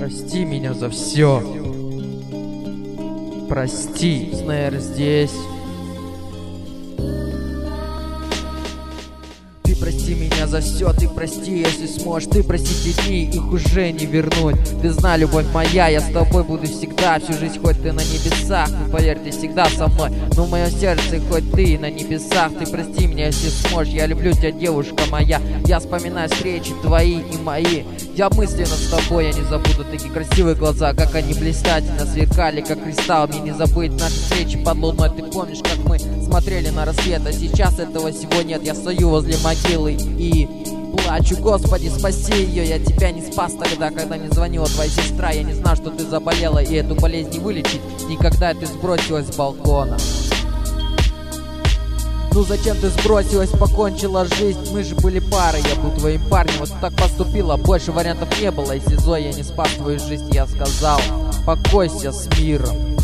Прости меня за все. Прости, Снейр здесь. Ты прости меня за все, ты прости, если сможешь. Ты прости те дни, их уже не вернуть. Ты знай, любовь моя, я с тобой буду всегда. Всю жизнь, хоть ты на небесах, но поверь, ты всегда со мной. Но в моем сердце, хоть ты на небесах. Ты прости меня, если сможешь, я люблю тебя, девушка моя. Я вспоминаю встречи твои и мои. Я мысленно с тобой, я не забуду такие красивые глаза, как они блистательно сверкали, как кристалл. Мне не забыть наши встречи под луной. Ты помнишь, как мы смотрели на рассвет, а сейчас этого всего нет. Я стою возле могилы и плачу: Господи, спаси ее. Я тебя не спас тогда, когда не звонила твоя сестра. Я не знал, что ты заболела, и эту болезнь не вылечить никогда. Ты сбросилась с балкона. Ну зачем ты сбросилась, покончила жизнь? Мы же были парой, я был твоим парнем. Вот так поступила, больше вариантов не было. Если Зоя не спас твою жизнь, я сказал: покойся с миром.